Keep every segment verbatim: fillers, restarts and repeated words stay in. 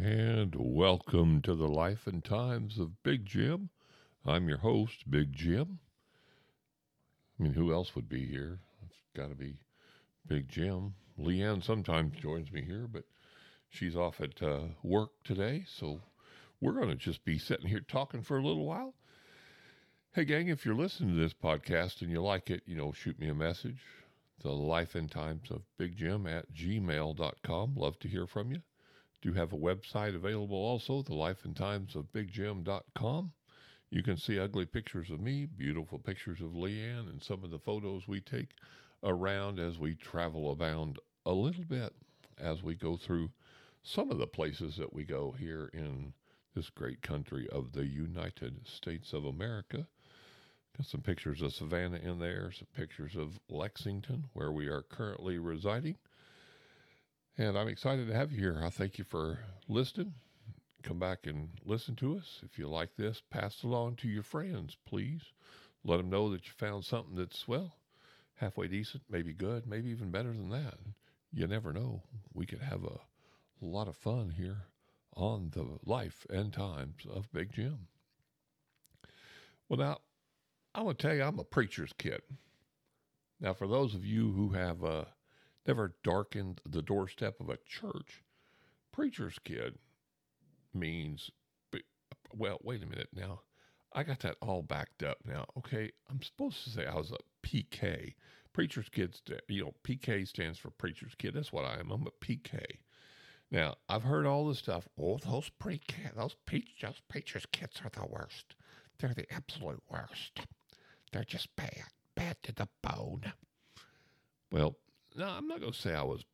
And welcome to the Life and Times of Big Jim. I'm your host, Big Jim. I mean, who else would be here? It's got to be Big Jim. Leanne sometimes joins me here, but she's off at uh, work today, so we're going to just be sitting here talking for a little while. Hey, gang, if you're listening to this podcast and you like it, you know, shoot me a message. The Life and Times of Big Jim at gmail dot com. Love to hear from you. Do have a website available also, the life and times of big jim dot com. You can see ugly pictures of me, beautiful pictures of Leanne, and some of the photos we take around as we travel around a little bit as we go through some of the places that we go here in this great country of the United States of America. Got some pictures of Savannah in there, some pictures of Lexington, where we are currently residing. And I'm excited to have you here. I thank you for listening. Come back and listen to us. If you like this, pass it along to your friends, please. Let them know that you found something that's, well, halfway decent, maybe good, maybe even better than that. You never know. We could have a lot of fun here on the Life and Times of Big Jim. Well, now, I'm going to tell you, I'm a preacher's kid. Now, for those of you who have uh, never darkened the doorstep of a church, preacher's kid means, well, wait a minute now. I got that all backed up now. Okay, I'm supposed to say I was a P K. Preacher's kid, you know, P K stands for preacher's kid. That's what I am. I'm a P K. Now, I've heard all this stuff. Oh, those pre-K, those, preach, those preacher's kids are the worst. They're the absolute worst. They're just bad, bad to the bone. Well, no, I'm not going to say I was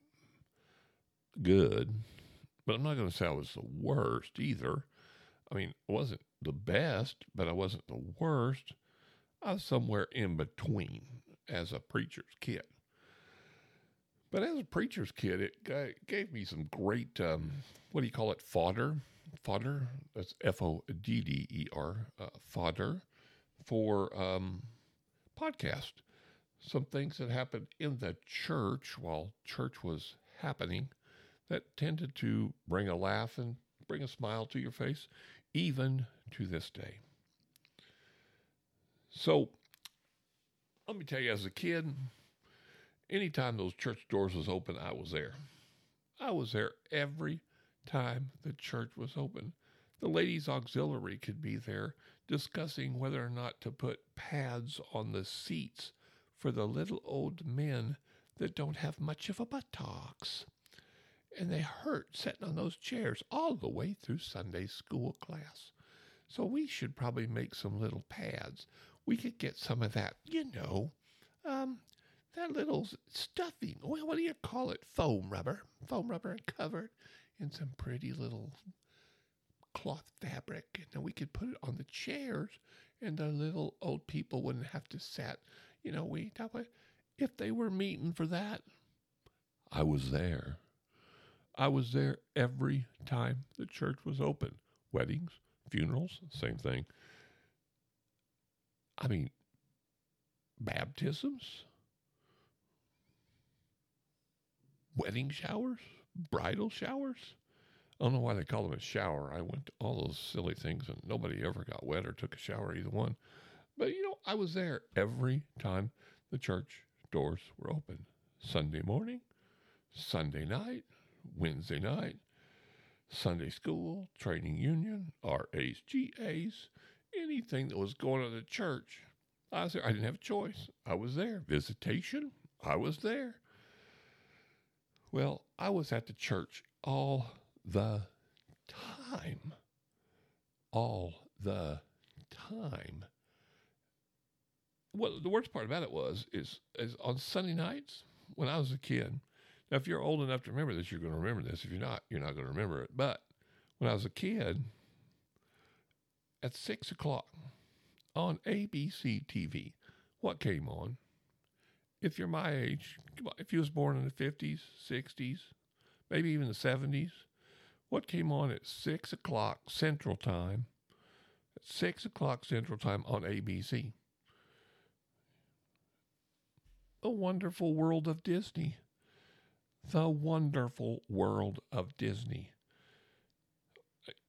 good, but I'm not going to say I was the worst either. I mean, I wasn't the best, but I wasn't the worst. I was somewhere in between as a preacher's kid. But as a preacher's kid, it gave me some great, um, what do you call it, fodder? Fodder? That's F O D D E R, uh, fodder for um, podcast. Some things that happened in the church while church was happening that tended to bring a laugh and bring a smile to your face, even to this day. So, let me tell you, as a kid, anytime those church doors was open, I was there. I was there every time the church was open. The ladies' auxiliary could be there discussing whether or not to put pads on the seats for the little old men that don't have much of a buttocks. And they hurt sitting on those chairs all the way through Sunday school class. So we should probably make some little pads. We could get some of that, you know, um, that little stuffing. Well, what do you call it? Foam rubber. Foam rubber and covered in some pretty little cloth fabric. And then we could put it on the chairs and the little old people wouldn't have to sit. You know, we if they were meeting for that, I was there. I was there every time the church was open. Weddings, funerals, same thing. I mean, baptisms, wedding showers, bridal showers. I don't know why they call them a shower. I went to all those silly things and nobody ever got wet or took a shower, either one. But, you know, I was there every time the church doors were open. Sunday morning, Sunday night, Wednesday night, Sunday school, training union, R A's, G A's, anything that was going on in the church. I was there. I didn't have a choice. I was there. Visitation, I was there. Well, I was at the church all the time. All the time. Well, the worst part about it was, is, is on Sunday nights, when I was a kid, now if you're old enough to remember this, you're going to remember this. If you're not, you're not going to remember it. But when I was a kid, at six o'clock on A B C T V, what came on? If you're my age, if you was born in the fifties, sixties, maybe even the seventies, what came on at six o'clock Central Time, at six o'clock Central Time on A B C? The Wonderful World of Disney. The Wonderful World of Disney.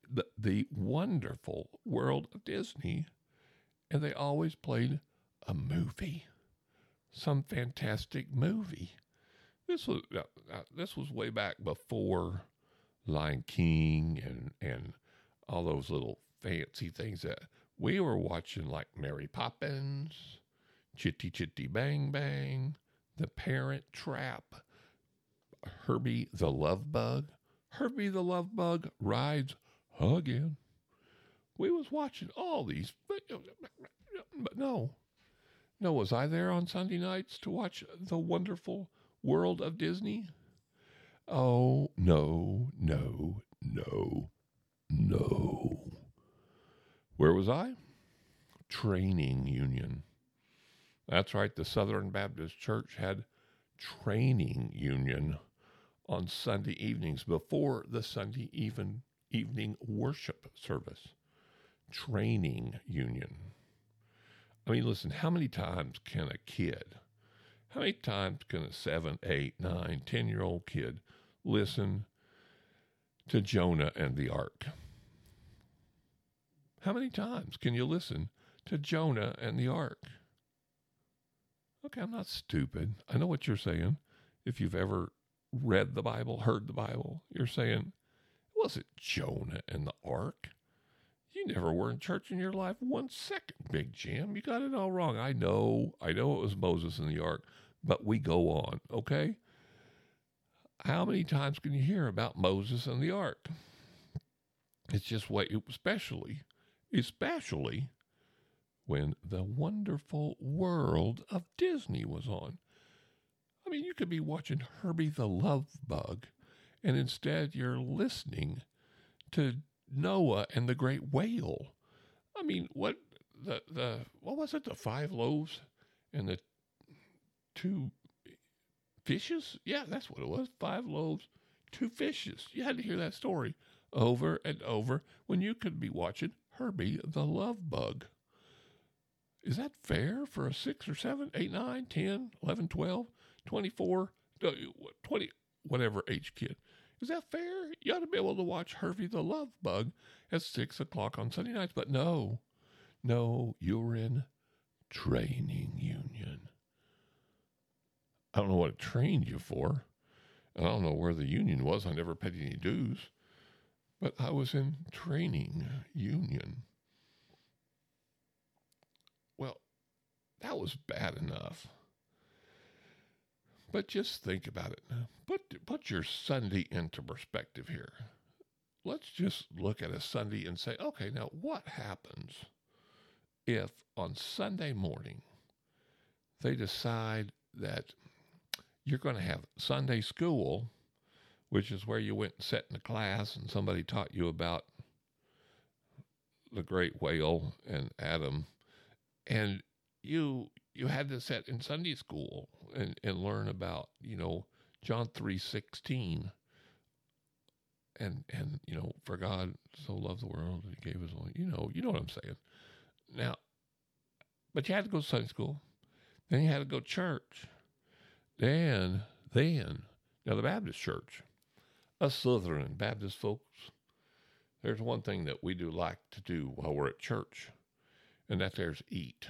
the, the wonderful world of Disney, and they always played a movie, some fantastic movie. This was uh, uh, this was way back before Lion King and and all those little fancy things that we were watching, like Mary Poppins, Chitty Chitty Bang Bang, The Parent Trap, Herbie the Love Bug. Herbie the Love Bug rides again. We was watching all these, but, but no. No, was I there on Sunday nights to watch the wonderful world of Disney? Oh, no, no, no, no. Where was I? Training Union. That's right, the Southern Baptist Church had Training Union on Sunday evenings before the Sunday even evening worship service. Training Union. I mean, listen, how many times can a kid, how many times can a seven, eight, nine, ten-year-old kid listen to Jonah and the Ark? How many times can you listen to Jonah and the Ark? Okay, I'm not stupid. I know what you're saying. If you've ever read the Bible, heard the Bible, you're saying, was it Jonah and the Ark? You never were in church in your life one second, Big Jim. You got it all wrong. I know. I know it was Moses and the Ark, but we go on, okay? How many times can you hear about Moses and the Ark? It's just what, especially, especially when the wonderful world of Disney was on. I mean, you could be watching Herbie the Love Bug, and instead you're listening to Noah and the Great Whale. I mean, what the the what was it? The five loaves and the two fishes? Yeah, that's what it was. Five loaves, two fishes. You had to hear that story over and over when you could be watching Herbie the Love Bug. Is that fair for a six or seven, eight, nine, ten, eleven, twelve, twenty-four, twenty, whatever age kid? Is that fair? You ought to be able to watch Herbie the Love Bug at six o'clock on Sunday nights. But no, no, you're in Training Union. I don't know what it trained you for. And I don't know where the union was. I never paid any dues. But I was in Training Union. Well, that was bad enough. But just think about it. Put, put your Sunday into perspective here. Let's just look at a Sunday and say, okay, now what happens if on Sunday morning they decide that you're going to have Sunday school, which is where you went and sat in a class and somebody taught you about the great whale and Adam, and you you had to sit in Sunday school and, and learn about, you know, John three sixteen. And, and, you know, for God so loved the world that he gave his only, you know, you know what I'm saying. Now, but you had to go to Sunday school. Then you had to go to church. Then, then, now the Baptist church, us Lutheran Baptist folks, there's one thing that we do like to do while we're at church, and that there's eat.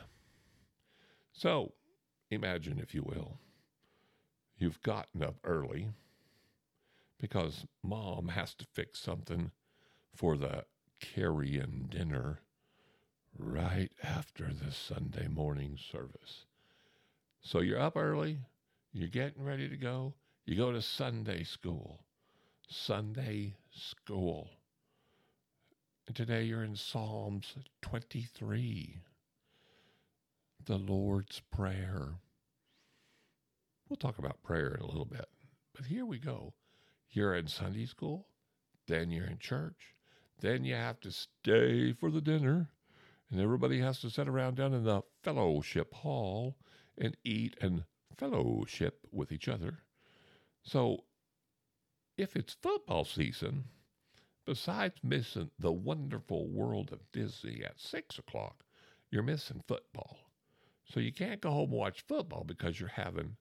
So, imagine, if you will, you've gotten up early because mom has to fix something for the carry-in dinner right after the Sunday morning service. So you're up early, you're getting ready to go, you go to Sunday school. Sunday school. And today you're in Psalms twenty-three. The Lord's Prayer. We'll talk about prayer in a little bit. But here we go. You're in Sunday school, then you're in church, then you have to stay for the dinner, and everybody has to sit around down in the fellowship hall and eat and fellowship with each other. So if it's football season, besides missing the wonderful world of Disney at six o'clock, you're missing football. So you can't go home and watch football because you're having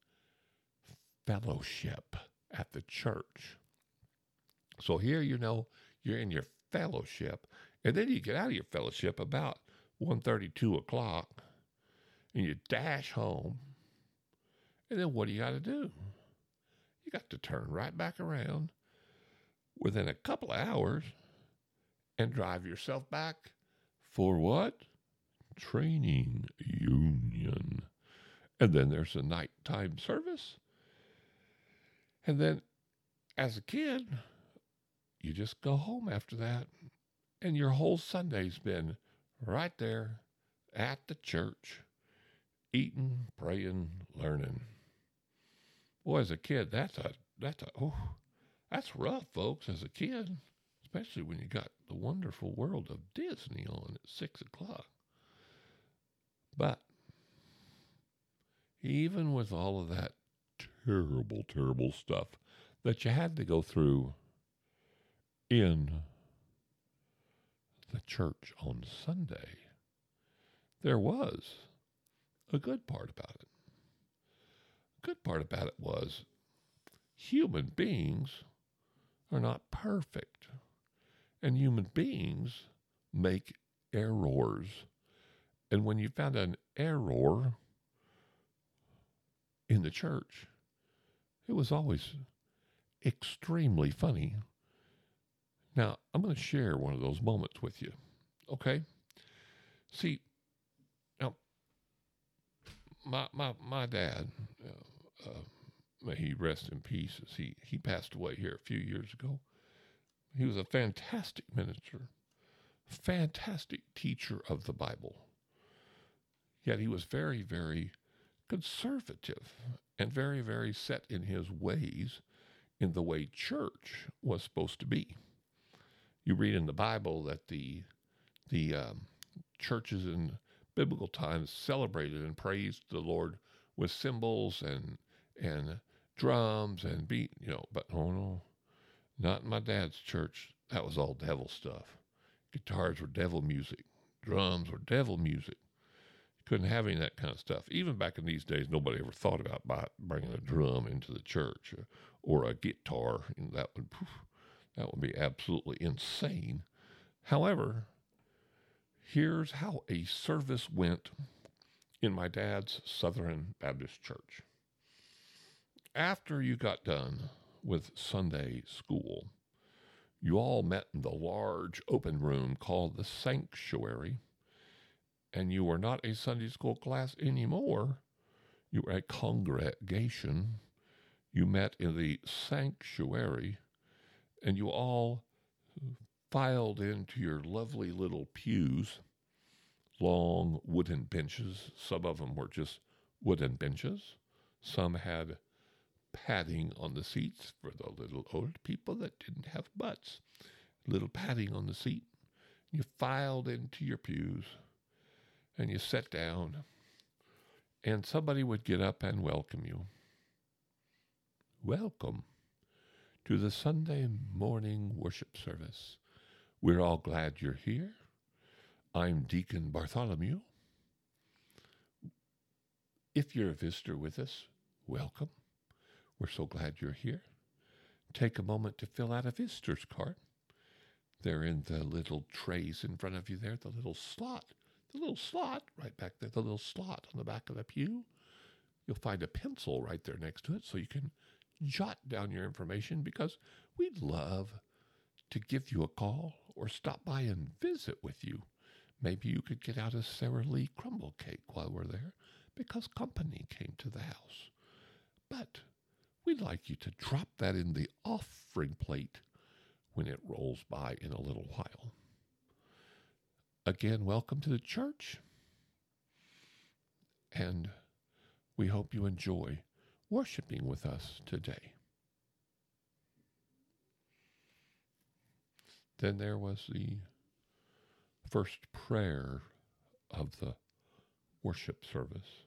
fellowship at the church. So here, you know, you're in your fellowship, and then you get out of your fellowship about one thirty, two o'clock, and you dash home, and then what do you got to do? You got to turn right back around within a couple of hours and drive yourself back for what? Training union. And then there's a nighttime service. And then as a kid, you just go home after that, and your whole Sunday's been right there at the church, eating, praying, learning. Boy, as a kid, that's a that's a oh, that's rough, folks. As a kid, especially when you got the wonderful world of Disney on at six o'clock. But even with all of that terrible, terrible stuff that you had to go through in the church on Sunday, there was a good part about it. The good part about it was human beings are not perfect, and human beings make errors. And when you found an error in the church, it was always extremely funny. Now, I'm going to share one of those moments with you, okay? See, now, my my my dad, uh, uh, may he rest in peace, as he, he passed away here a few years ago. He was a fantastic minister, fantastic teacher of the Bible. Yet he was very, very conservative and very, very set in his ways in the way church was supposed to be. You read in the Bible that the the um, churches in biblical times celebrated and praised the Lord with cymbals and and drums and beat, you know, but oh no, not in my dad's church. That was all devil stuff. Guitars were devil music. Drums were devil music. Couldn't have any of that kind of stuff. Even back in these days, nobody ever thought about buy, bringing a drum into the church or, or a guitar. And that would that would be absolutely insane. However, here's how a service went in my dad's Southern Baptist Church. After you got done with Sunday school, you all met in the large open room called the sanctuary. And you were not a Sunday school class anymore. You were a congregation. You met in the sanctuary, and you all filed into your lovely little pews, long wooden benches. Some of them were just wooden benches. Some had padding on the seats for the little old people that didn't have butts. Little padding on the seat. You filed into your pews. And you sat down, and somebody would get up and welcome you. Welcome to the Sunday morning worship service. We're all glad you're here. I'm Deacon Bartholomew. If you're a visitor with us, welcome. We're so glad you're here. Take a moment to fill out a visitor's card. They're in the little trays in front of you there, the little slot. The little slot right back there, the little slot on the back of the pew. You'll find a pencil right there next to it so you can jot down your information, because we'd love to give you a call or stop by and visit with you. Maybe you could get out a Sara Lee crumble cake while we're there because company came to the house. But we'd like you to drop that in the offering plate when it rolls by in a little while. Again, welcome to the church, and we hope you enjoy worshiping with us today. Then there was the first prayer of the worship service,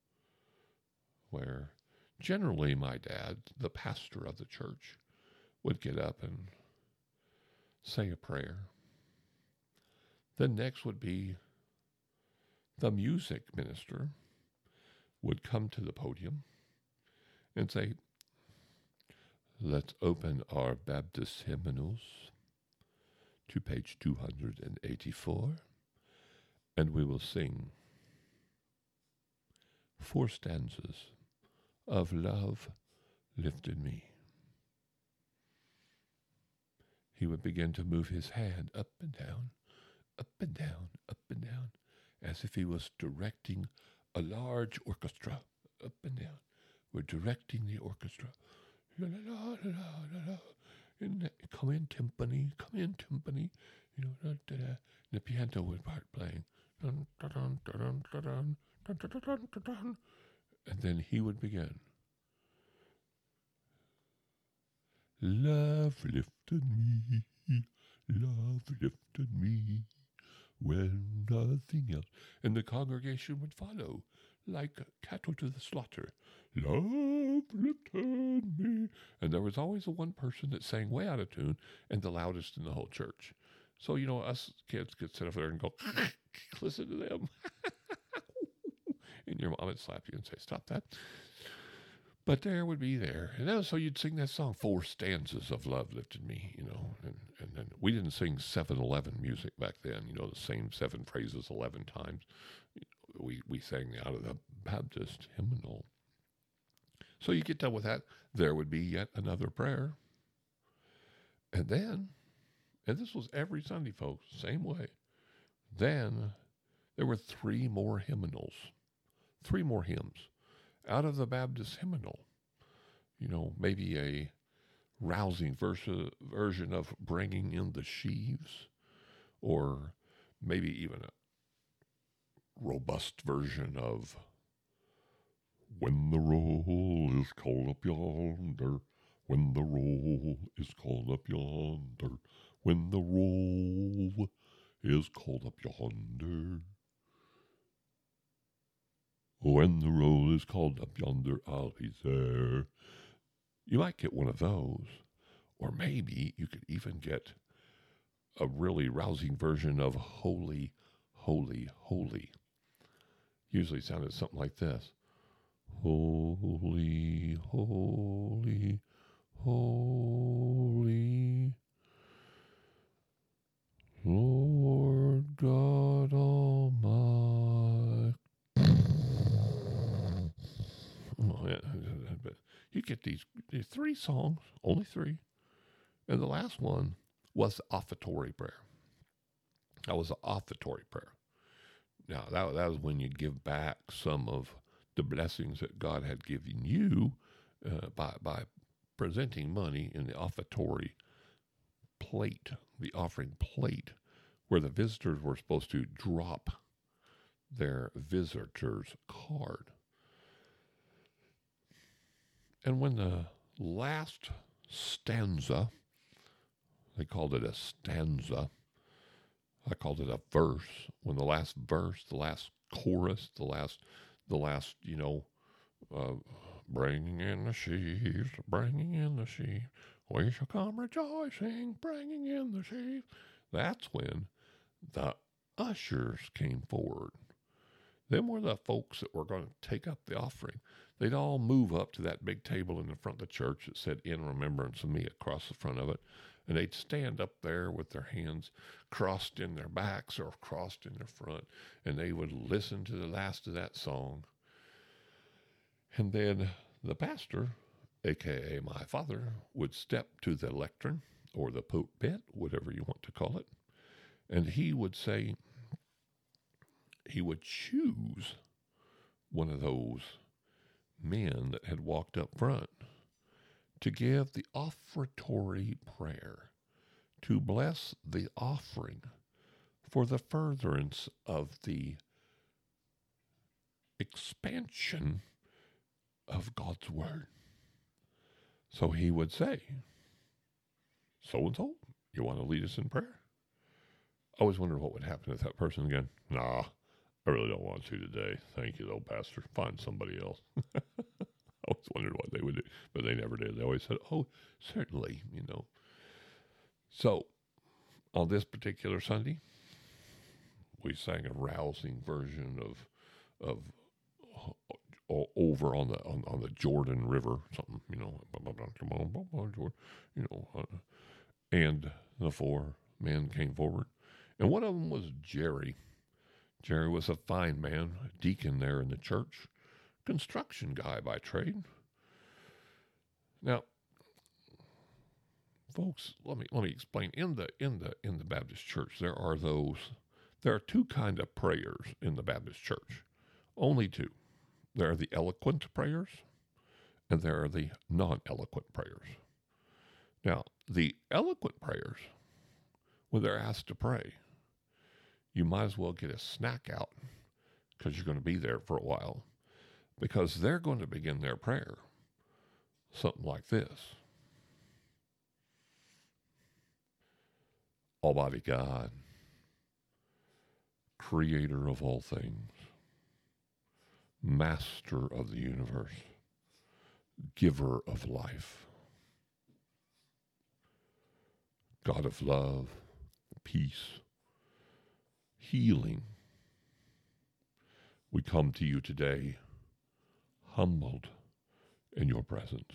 where generally my dad, the pastor of the church, would get up and say a prayer. Then next would be the music minister would come to the podium and say, let's open our Baptist hymnals to page two hundred eighty-four, and we will sing four stanzas of Love Lifted Me. He would begin to move his hand up and down, up and down, up and down, as if he was directing a large orchestra, up and down. We're directing the orchestra. La, la, la, la, la, la. In the, come in, timpani, come in, timpani. You know, da, da, da. The piano would start playing. Dun, dun, dun, dun, dun, dun, dun, dun, dun, dun, dun. And then he would begin. Love lifted me, love lifted me, when nothing else. And the congregation would follow, like cattle to the slaughter. Love lifted me. And there was always the one person that sang way out of tune and the loudest in the whole church. So, you know, us kids could sit up there and go, listen to them. And your mom would slap you and say, stop that. But there would be there. And then, so you'd sing that song, Four Stanzas of Love Lifted Me, you know. And, and then we didn't sing seven eleven music back then, you know, the same seven phrases eleven times. We, we sang out of the Baptist hymnal. So you get done with that, there would be yet another prayer. And then, and this was every Sunday, folks, same way. Then there were three more hymnals, three more hymns. Out of the Baptist hymnal, you know, maybe a rousing verse, version of Bringing in the Sheaves, or maybe even a robust version of When the Roll is Called Up Yonder, when the roll is called up yonder, when the roll is called up yonder. When the roll is called up yonder, I'll be there. You might get one of those. Or maybe you could even get a really rousing version of Holy, Holy, Holy. Usually sounded something like this. Holy, holy, holy, Lord God Almighty. Oh, yeah. But you get these, these three songs, only three. And the last one was the offertory prayer. That was the offertory prayer. Now, that, that was when you give back some of the blessings that God had given you uh, by, by presenting money in the offertory plate, the offering plate, where the visitors were supposed to drop their visitor's card. And when the last stanza, they called it a stanza, I called it a verse, when the last verse, the last chorus, the last, the last, you know, uh, bringing in the sheaves, bringing in the sheaves, we shall come rejoicing, bringing in the sheaves. That's when the ushers came forward. Them were the folks that were going to take up the offering. They'd all move up to that big table in the front of the church that said, "In remembrance of me," across the front of it. And they'd stand up there with their hands crossed in their backs or crossed in their front. And they would listen to the last of that song. And then the pastor, a k a my father, would step to the lectern or the pulpit, whatever you want to call it. And he would say, he would choose one of those men that had walked up front to give the offertory prayer, to bless the offering for the furtherance of the expansion of God's word. So he would say, so-and-so, you want to lead us in prayer? I always wondered what would happen if that person again, nah, I really don't want to today. Thank you, though, Pastor. Find somebody else. I always wondered what they would do, but they never did. They always said, oh, certainly, you know. So, on this particular Sunday, we sang a rousing version of of uh, over on the on, on the Jordan River, something, you know, you know, uh, and the four men came forward, and one of them was Jerry. Jerry was a fine man, a deacon there in the church, construction guy by trade. Now, folks, let me let me explain. In the in the in the Baptist church, there are those. There are two kind of prayers in the Baptist church. Only two. There are the eloquent prayers, and there are the non-eloquent prayers. Now, the eloquent prayers, when they're asked to pray, you might as well get a snack out because you're going to be there for a while, because they're going to begin their prayer something like this. Almighty God, creator of all things, master of the universe, giver of life, God of love, peace, healing, we come to you today humbled in your presence,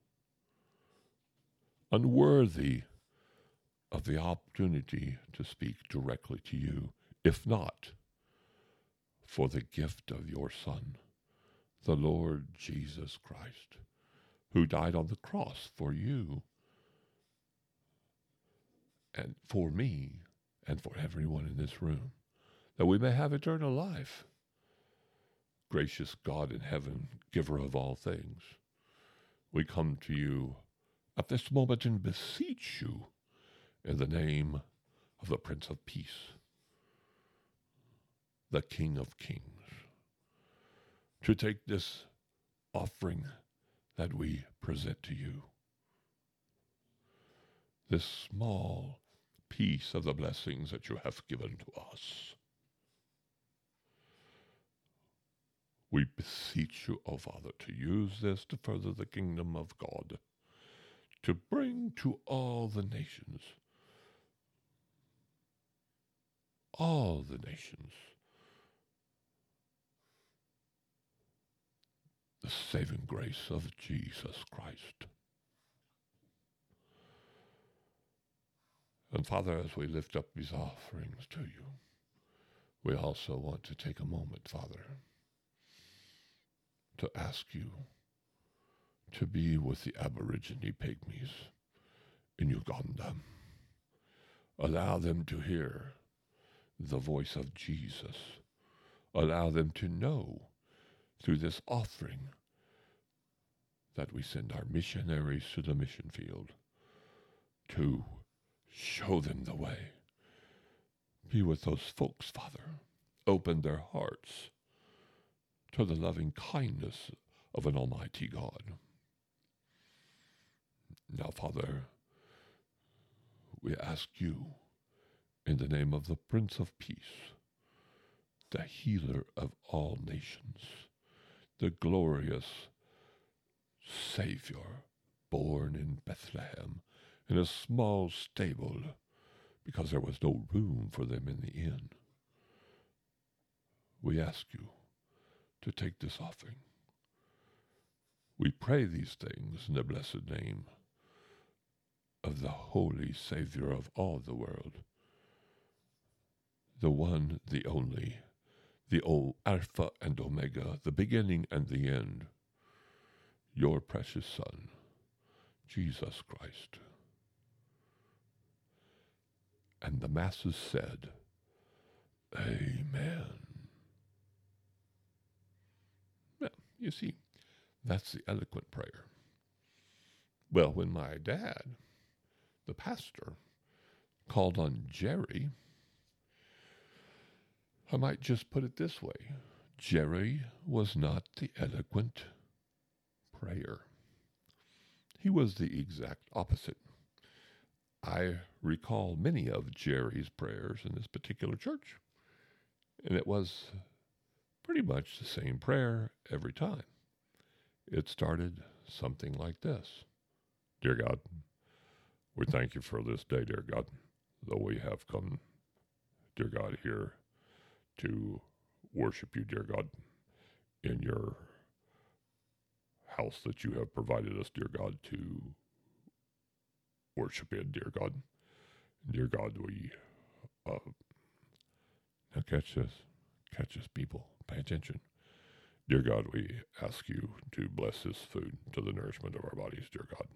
unworthy of the opportunity to speak directly to you, if not for the gift of your Son, the Lord Jesus Christ, who died on the cross for you and for me and for everyone in this room, that we may have eternal life. Gracious God in heaven, giver of all things, we come to you at this moment and beseech you in the name of the Prince of Peace, the King of Kings, to take this offering that we present to you, this small piece of the blessings that you have given to us. We beseech you, O Father, to use this to further the kingdom of God, to bring to all the nations, all the nations, the saving grace of Jesus Christ. And Father, as we lift up these offerings to you, we also want to take a moment, Father, to ask you to be with the Aborigine pygmies in Uganda. Allow them to hear the voice of Jesus. Allow them to know through this offering that we send our missionaries to the mission field to show them the way. Be with those folks, Father. Open their hearts to the loving kindness of an almighty God. Now, Father, we ask you, in the name of the Prince of Peace, the healer of all nations, the glorious Savior, born in Bethlehem, in a small stable, because there was no room for them in the inn. We ask you to take this offering. We pray these things in the blessed name of the Holy Savior of all the world, the one, the only, the old Alpha and Omega, the beginning and the end, your precious Son, Jesus Christ. And the masses said, Amen. Well, you see, that's the eloquent prayer. Well, when my dad, the pastor, called on Jerry, I might just put it this way. Jerry was not the eloquent prayer. He was the exact opposite. I recall many of Jerry's prayers in this particular church, and it was pretty much the same prayer every time. It started something like this. Dear God, we thank you for this day, dear God, though we have come, dear God, here to worship you, dear God, in your house that you have provided us, dear God, to worship in, dear God. Dear God, we, uh, now catch this, catch this, people, pay attention. Dear God, we ask you to bless this food to the nourishment of our bodies, dear God.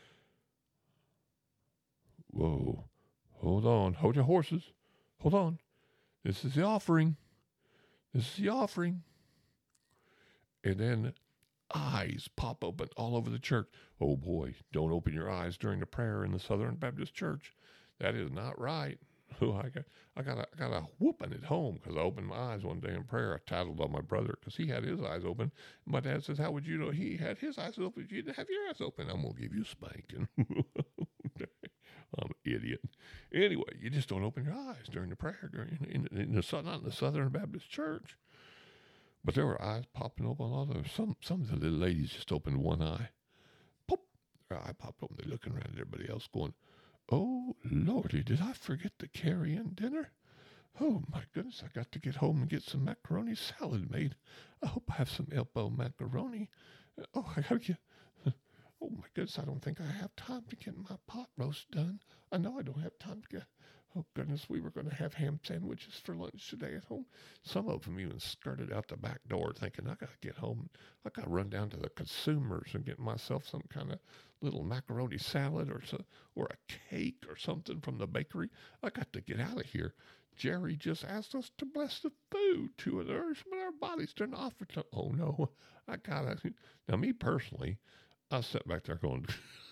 Whoa, hold on, hold your horses, hold on. This is the offering. This is the offering. And then eyes pop open all over the church. Oh boy, don't open your eyes during the prayer in the Southern Baptist Church. That is not right. Oh, I got, I got, a, I got a whooping at home because I opened my eyes one day in prayer. I tattled on my brother because he had his eyes open. My dad says, "How would you know he had his eyes open? You didn't have your eyes open." I'm gonna give you a spanking. I'm an idiot. Anyway, you just don't open your eyes during the prayer during in, in, in the not in the Southern Baptist Church. But there were eyes popping open all over. Some some of the little ladies just opened one eye. Pop, their eye popped open. They're looking around at everybody else going, "Oh, Lordy, did I forget to carry in dinner? Oh, my goodness, I got to get home and get some macaroni salad made. I hope I have some elbow macaroni. Oh, I got to get... Oh, my goodness, I don't think I have time to get my pot roast done. I know I don't have time to get... Oh, goodness, we were going to have ham sandwiches for lunch today at home." Some of them even skirted out the back door thinking, "I got to get home. I got to run down to the consumers and get myself some kind of little macaroni salad or so, or a cake or something from the bakery. I got to get out of here. Jerry just asked us to bless the food to the nourishment of our bodies during the offer to..." Oh, no, I got to... Now, me personally, I sat back there going...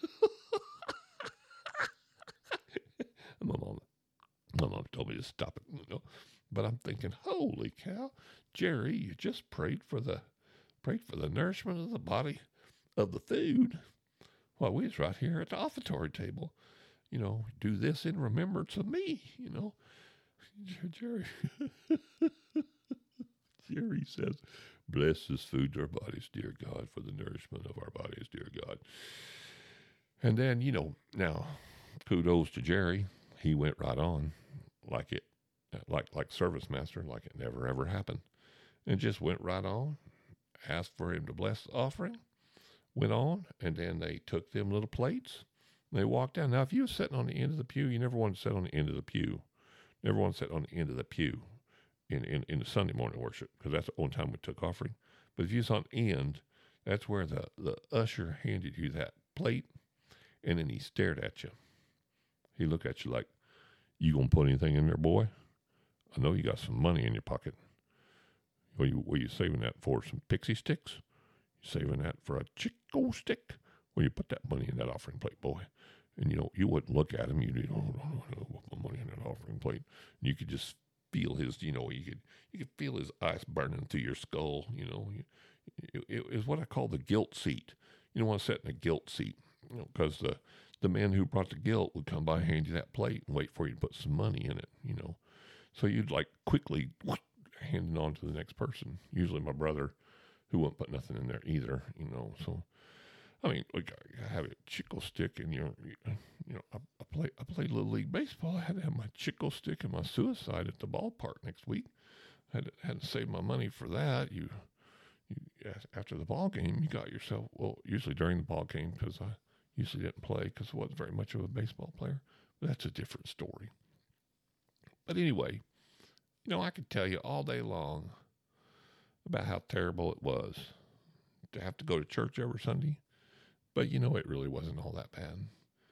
My mom... My mom told me to stop it, you know. But I'm thinking, holy cow, Jerry, you just prayed for the prayed for the nourishment of the body of the food. Well, we was right here at the offertory table. You know, do this in remembrance of me, you know. Jerry Jerry says, "Bless this food to our bodies, dear God, for the nourishment of our bodies, dear God." And then, you know, now, kudos to Jerry. He went right on like it, like like service master, like it never ever happened, and just went right on. Asked for him to bless the offering, went on, and then they took them little plates. And they walked down. Now, if you were sitting on the end of the pew, you never want to sit on the end of the pew. Never want to sit on the end of the pew in in, in the Sunday morning worship, because that's the only time we took offering. But if you was on the end, that's where the the usher handed you that plate, and then he stared at you. He looked at you like, "You gonna put anything in there, boy? I know you got some money in your pocket. What are you, what are you saving that for? Some pixie sticks? You saving that for a Chico stick? Well, you put that money in that offering plate, boy." And, you know, you wouldn't look at him. You'd, "Oh, no, no, no, put my money in that offering plate." And you could just feel his, you know, you could you could feel his ice burning through your skull, you know. It, it, it was what I call the guilt seat. You don't want to sit in a guilt seat, you know, because the the man who brought the guilt would come by and hand you that plate and wait for you to put some money in it, you know. So you'd like quickly whoosh, hand it on to the next person. Usually my brother, who wouldn't put nothing in there either, you know. So, I mean, like, I have a Chico stick, and, you know, you know, I, I play I played Little League Baseball. I had to have my Chico stick and my suicide at the ballpark next week. I had to, had to save my money for that. You, you after the ball game, you got yourself, well, usually during the ball game, because I usually didn't play because I wasn't very much of a baseball player. But that's a different story. But anyway, you know, I could tell you all day long about how terrible it was to have to go to church every Sunday. But, you know, it really wasn't all that bad.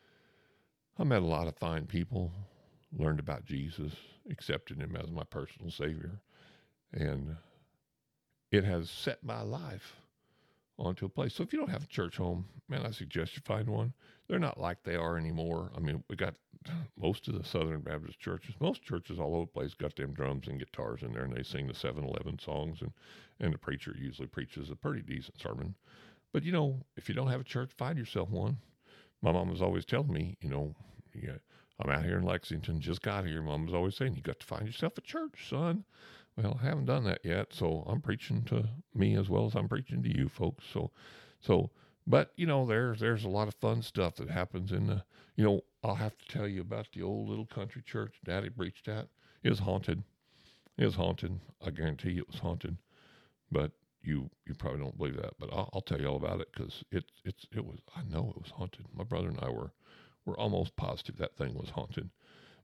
I met a lot of fine people, learned about Jesus, accepted him as my personal Savior. And it has set my life onto a place. So if you don't have a church home, man, I suggest you find one. They're not like they are anymore. I mean, we got most of the Southern Baptist churches, most churches all over the place got them drums and guitars in there, and they sing the seven eleven songs, and, and the preacher usually preaches a pretty decent sermon. But, you know, if you don't have a church, find yourself one. My mom was always telling me, you know, yeah, I'm out here in Lexington, just got here. Mom was always saying, you got to find yourself a church, son. Well, I haven't done that yet, so I'm preaching to me as well as I'm preaching to you folks. So, so, but, you know, there's, there's a lot of fun stuff that happens in the, you know, I'll have to tell you about the old little country church Daddy preached at. It was haunted. It was haunted. I guarantee you it was haunted. But you, you probably don't believe that, but I'll, I'll tell you all about it, because it, it's, it was, I know it was haunted. My brother and I were, were almost positive that thing was haunted.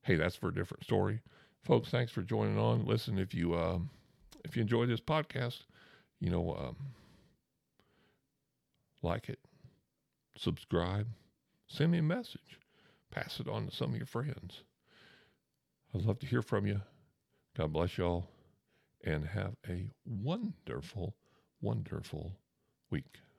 hey, that's for a different story. Folks, thanks for joining on. Listen, if you um, if you enjoy this podcast, you know, um, like it, subscribe, send me a message, pass it on to some of your friends. I'd love to hear from you. God bless y'all, and have a wonderful, wonderful week.